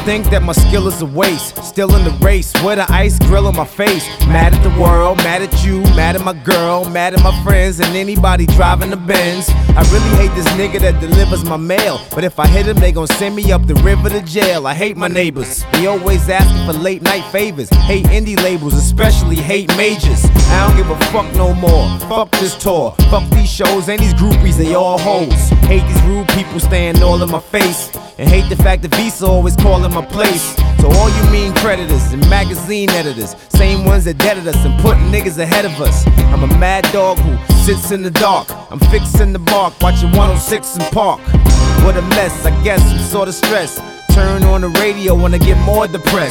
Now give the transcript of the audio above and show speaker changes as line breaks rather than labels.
think that my skill is a waste. Still in the race with an ice grill on my face. Mad at the world, mad at you, mad at my girl, mad at my friends and anybody driving the Benz. I really hate this nigga that delivers my mail, but if I hit him, they gon' send me up the river to jail. I hate my neighbors, they always asking for late night favors. Hate indie labels, especially hate majors. I don't give a fuck no more. Fuck this tour, fuck these shows and these groupies, they all hoes. Hate these rude people staying all in my face, and hate the fact that Visa always calling my place. So all you mean creditors and magazine editors, same ones that deaded us and putting niggas ahead of us. I'm a mad dog who sits in the dark. I'm fixing the bark, watching 106 in Park. What a mess, I guess I'm sorta stressed. Turn on the radio when I get more depressed.